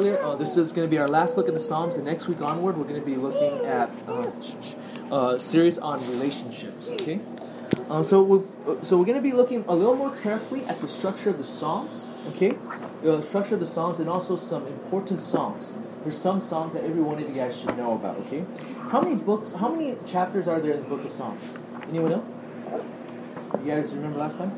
earlier, this is going to be our last look at the Psalms, and next week onward, we're going to be looking at a series on relationships. Okay, so we're going to be looking a little more carefully at the structure of the Psalms. Okay, the structure of the Psalms, and also some important Psalms. There's some Psalms that every one of you guys should know about. Okay, how many chapters are there in the book of Psalms? Anyone know? You guys remember last time?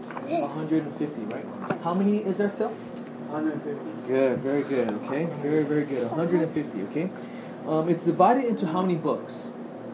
150, right? How many is there, Phil? 150. Good, very good, okay? Very, very good. 150, okay? It's divided into how many books?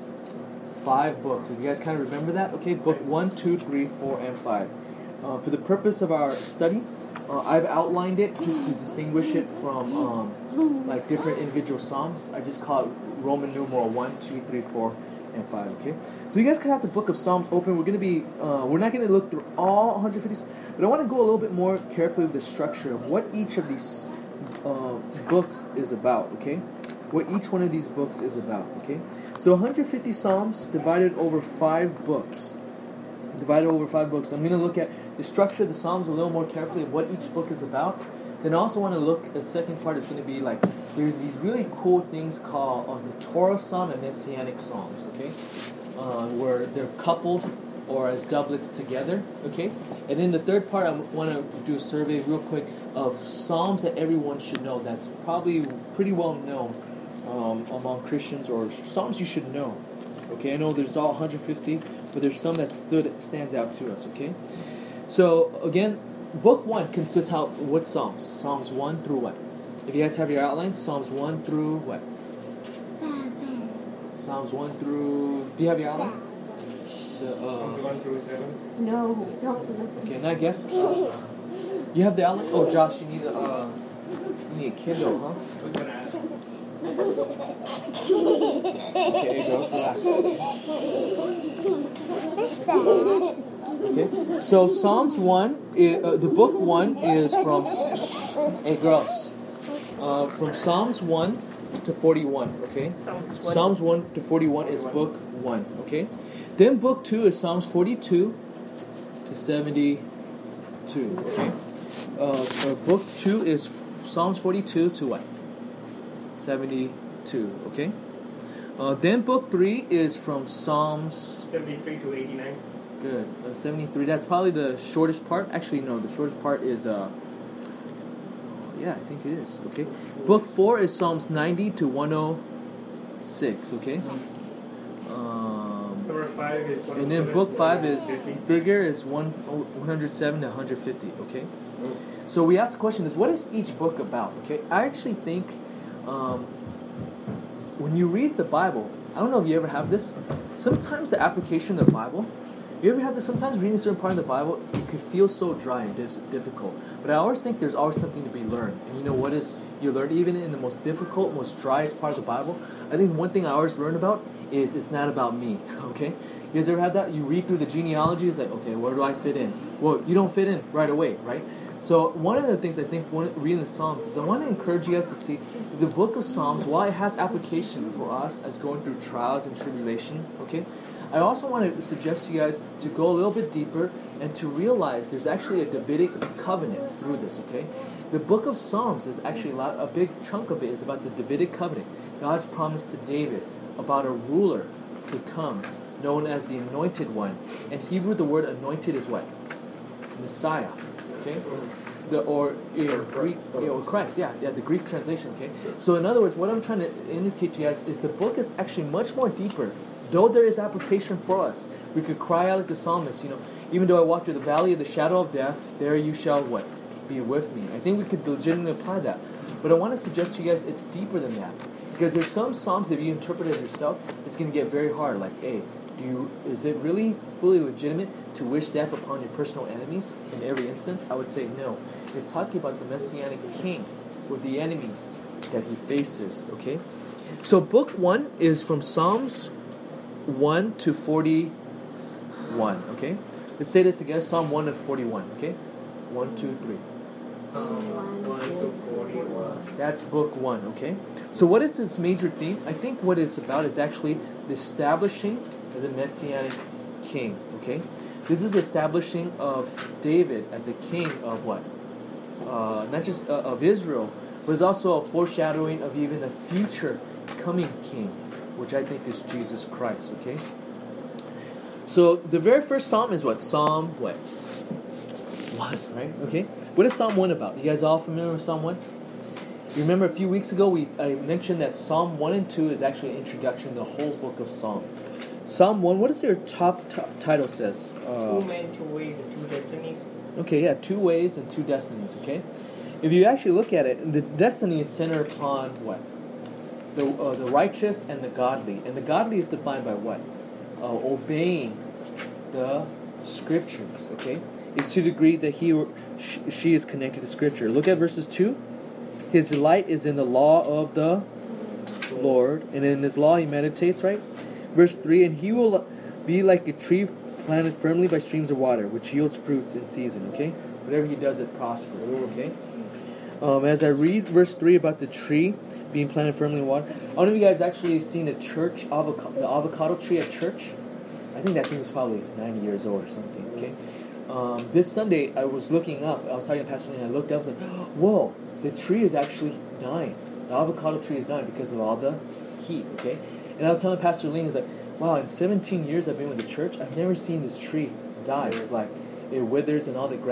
5 books. If you guys kind of remember that, okay? Book 1, 2, 3, 4, and 5. For the purpose of our study, I've outlined it just to distinguish it from like different individual Psalms. I just call it Roman numeral 1, 2, 3, 4, and 5, okay? So you guys can have the book of Psalms open. We're going to be, we're not going to look through all 150, but I want to go a little bit more carefully with the structure of what each of these books is about, okay? What each one of these books is about, okay? So 150 Psalms divided over 5 books. I'm going to look at the structure of the Psalms a little more carefully of what each book is about. Then I also want to look at the second part is going to be like, there's these really cool things called the Torah Psalm and Messianic Psalms, okay? Where they're coupled or as doublets together, okay? And then the third part, I want to do a survey real quick of Psalms that everyone should know. That's probably pretty well known among Christians, or Psalms you should know, okay? I know there's all 150, but there's some that stands out to us, okay? So, again, Book 1 consists what Psalms? Psalms 1 through what? If you guys have your outlines, Psalms 1 through what? 7. Psalms 1 through... Do you have your outline? Psalms 1 through 7. No, don't listen. Okay, now guess. You have the outline? Oh, Josh, you need a Kindle, huh? What's going to ask? Okay, girls, relax. Okay, so Psalms 1, the book 1 is from... Hey, girls. From Psalms 1 to 41, okay? Psalms 1 to 41 is book 1, okay? Then book 2 is Psalms 42 to 72, okay? Book 2 is Psalms 42 to what? 72, okay? Then book 3 is from Psalms... 73 to 89. Good. 73. That's probably the shortest part. Actually, no. The shortest part is... yeah, I think it is. Okay. Book 4 is Psalms 90 to 106. Okay. Number 5 is... And then book 5 is... Bigger is 107 to 150. Okay. So we asked the question is, what is each book about? Okay. I actually think... when you read the Bible... I don't know if you ever have this. Sometimes the application of the Bible... You ever have this? Sometimes reading a certain part of the Bible, it could feel so dry and difficult. But I always think there's always something to be learned. And you know what is you learn even in the most difficult, most driest part of the Bible? I think one thing I always learn about is it's not about me. Okay? You guys ever had that? You read through the genealogy, it's like, okay, where do I fit in? Well, you don't fit in right away, right? So one of the things I think reading the Psalms is I want to encourage you guys to see the book of Psalms, while it has application for us as going through trials and tribulation, okay? I also want to suggest to you guys to go a little bit deeper and to realize there's actually a Davidic covenant through this, okay? The book of Psalms is actually a big chunk of it is about the Davidic covenant. God's promise to David about a ruler to come known as the Anointed One. In Hebrew, the word anointed is what? Messiah, okay? Greek, or Christ, the Greek translation, okay? So in other words, what I'm trying to indicate to you guys is the book is actually much more deeper. Though there is application for us, we could cry out like the psalmist, even though I walk through the valley of the shadow of death, there you shall what? Be with me. I think we could legitimately apply that. But I want to suggest to you guys it's deeper than that. Because there's some psalms that if you interpret it yourself, it's going to get very hard. Like, hey, is it really fully legitimate to wish death upon your personal enemies in every instance? I would say no. It's talking about the Messianic king with the enemies that he faces, okay? So book 1 is from Psalms 1 to 41, okay? Let's say this together, Psalm 1 to 41, okay? 1, 2, 3. Psalm 1 to 41. That's book 1, okay? So what is this major theme? I think what it's about is actually the establishing of the Messianic king, okay? This is the establishing of David as a king of what? Not just of Israel, but it's also a foreshadowing of even a future coming king, which I think is Jesus Christ, okay? So the very first psalm is what? Psalm what? 1, right? Okay? What is Psalm 1 about? You guys all familiar with Psalm 1? You remember a few weeks ago I mentioned that Psalm 1 and 2 is actually an introduction to the whole book of Psalm. Psalm 1, what does your top title says? 2 men, 2 ways, and 2 destinies. Okay, yeah, 2 ways and 2 destinies, okay? If you actually look at it, the destiny is centered upon what? The righteous and the godly. And the godly is defined by what? Obeying the scriptures, okay? It's to the degree that he or she is connected to scripture. Look at verses 2. His delight is in the law of the Lord, and in his law he meditates, right? Verse 3, and he will be like a tree planted firmly by streams of water, which yields fruits in season, okay? Whatever he does, it prospers, okay? As I read verse 3 about the tree being planted firmly in water, I don't know if you guys actually seen the church, the avocado tree at church. I think that thing was probably 90 years old or something, okay? This Sunday, I was looking up. I was talking to Pastor Lee, and I looked up and I was like, whoa, the tree is actually dying. The avocado tree is dying because of all the heat, okay? And I was telling Pastor Lee, he's like, wow, in 17 years I've been with the church, I've never seen this tree die. It's like it withers and all the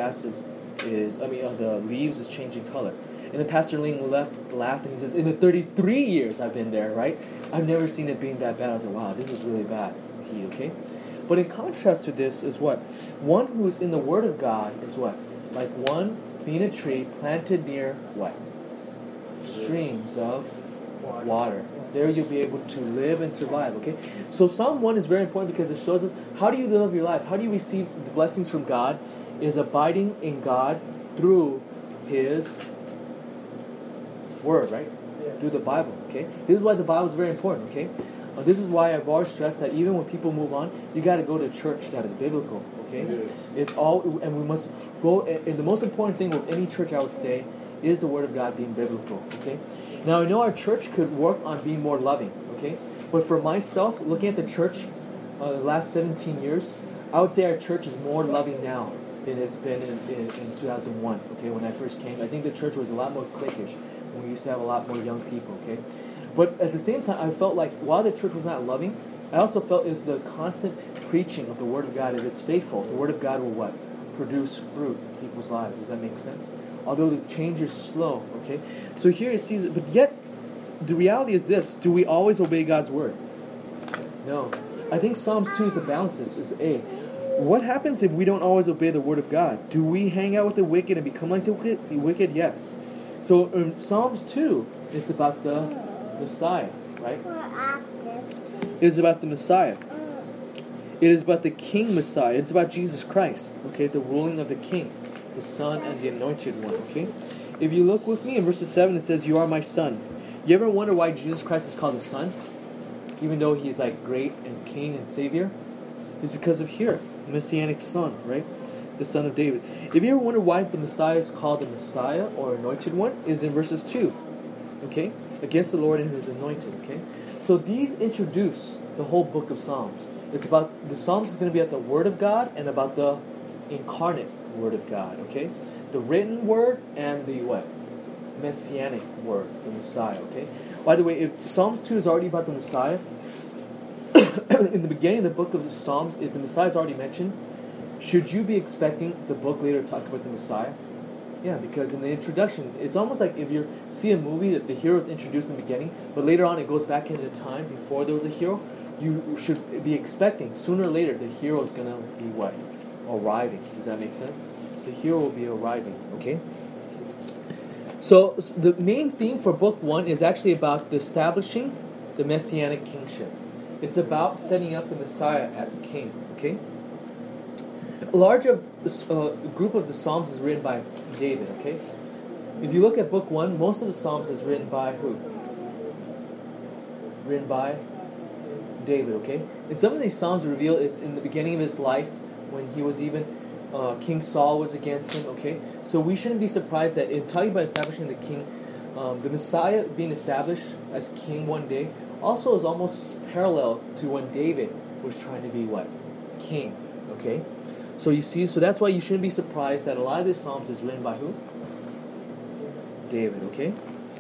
the leaves is changing color. And then Pastor Ling laughed, and he says, in the 33 years I've been there, right? I've never seen it being that bad. I was like, wow, this is really bad heat, okay? But in contrast to this is what? One who is in the Word of God is what? Like one being a tree planted near what? Streams of water. There you'll be able to live and survive, okay? So Psalm 1 is very important because it shows us how do you live your life? How do you receive the blessings from God? It is abiding in God through His Word, right? Yeah. Through the Bible, okay? This is why the Bible is very important, okay? This is why I've always stressed that even when people move on, you got to go to a church that is biblical, okay? Yeah. It's all, and we must go, and the most important thing with any church, I would say, is the Word of God being biblical, okay? Now, I know our church could work on being more loving, okay? But for myself, looking at the church the last 17 years, I would say our church is more loving now than it's been in 2001, okay, when I first came. I think the church was a lot more cliquish when we used to have a lot more young people, okay? But at the same time, I felt like while the church was not loving, I also felt it's the constant preaching of the Word of God. If it's faithful, the Word of God will what? Produce fruit in people's lives. Does that make sense? Although the change is slow, okay? So here it sees it, but yet the reality is this: do we always obey God's Word? No. I think Psalms 2 is the balance. Is what happens if we don't always obey the Word of God? Do we hang out with the wicked and become like the wicked? Yes. So in Psalms 2, it's about the Messiah, right? It is about the Messiah. It is about the King Messiah. It's about Jesus Christ, okay? The ruling of the King, the Son and the Anointed One, okay? If you look with me in verses 7, it says, "You are my Son." You ever wonder why Jesus Christ is called the Son? Even though He's like great and King and Savior? It's because of here, Messianic Son, right? The Son of David. If you ever wonder why the Messiah is called the Messiah or Anointed One, is in verses 2, okay? Against the Lord and His anointed, okay? So these introduce the whole book of Psalms. It's about, the Psalms is going to be about the Word of God and about the incarnate Word of God, okay? The written Word and the what? Messianic Word, the Messiah, okay? By the way, if Psalms 2 is already about the Messiah, in the beginning of the book of the Psalms, if the Messiah is already mentioned, should you be expecting the book later to talk about the Messiah? Yeah, because in the introduction, it's almost like if you see a movie that the hero is introduced in the beginning, but later on it goes back into the time before there was a hero, you should be expecting sooner or later the hero is going to be what? Arriving. Does that make sense? The hero will be arriving, okay? So the main theme for book 1 is actually about the establishing the Messianic kingship. It's about setting up the Messiah as king, okay? A large group of the Psalms is written by David, okay? If you look at book 1, most of the Psalms is written by who? Written by David, okay? And some of these Psalms reveal it's in the beginning of his life when he was even, King Saul was against him, okay? So we shouldn't be surprised that in talking about establishing the king, the Messiah being established as king one day also is almost parallel to when David was trying to be what? King, okay? So you see, so that's why you shouldn't be surprised that a lot of these Psalms is written by who? David, okay?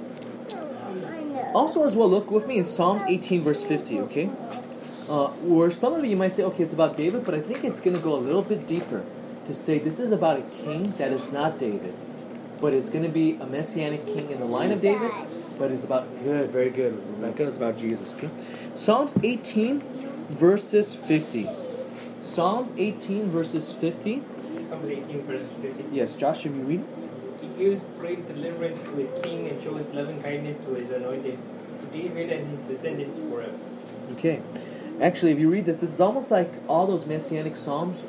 Also, as well, look with me in Psalms 18, verse 50, okay? Where some of you might say, okay, it's about David, but I think it's going to go a little bit deeper to say this is about a king that is not David, but it's going to be a messianic king in the line of David, but it's about, good, very good, Rebecca, it's about Jesus, okay? Psalms 18, verses 50. Psalms 18, verses 50. Psalms 18, verse 50. Yes, Josh, if you read. He gives great deliverance to his king and shows loving kindness to his anointed, to David and his descendants forever. Okay. Actually, if you read this is almost like all those messianic psalms,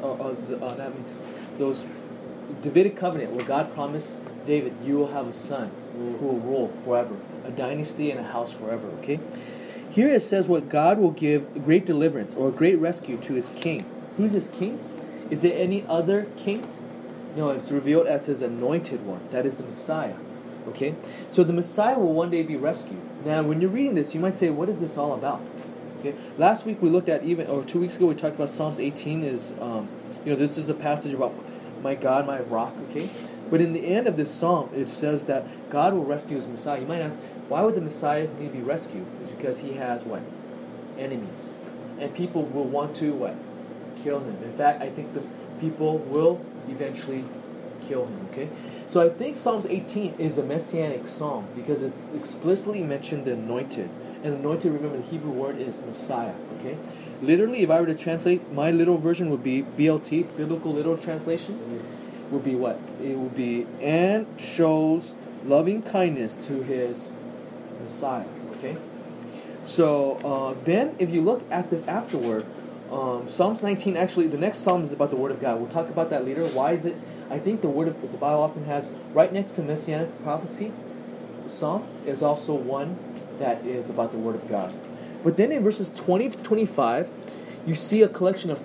those Davidic covenant where God promised David, you will have a son who will rule forever, a dynasty and a house forever, okay? Here it says what God will give great deliverance or great rescue to his king. Who's his king? Is it any other king? No, it's revealed as his anointed one. That is the Messiah. Okay? So the Messiah will one day be rescued. Now, when you're reading this, you might say, what is this all about? Okay? Last week we looked at 2 weeks ago we talked about Psalms 18 is, this is a passage about my God, my rock, okay? But in the end of this psalm, it says that God will rescue his Messiah. You might ask, why would the Messiah need to be rescued? It's because he has what? Enemies. And people will want to what? Kill him. In fact, I think the people will eventually kill him, okay? So I think Psalms 18 is a messianic psalm because it's explicitly mentioned the anointed. And anointed, remember, the Hebrew word is Messiah, okay? Literally, if I were to translate, my literal version would be BLT, Biblical Literal Translation, would be what? It would be, and shows loving kindness to his Messiah, okay? So then, if you look at this afterward, Psalms 19, actually, the next psalm is about the Word of God. We'll talk about that later. Why is it? I think the Bible often has, right next to Messianic prophecy, the psalm is also one that is about the Word of God. But then in verses 20 to 25, you see a collection of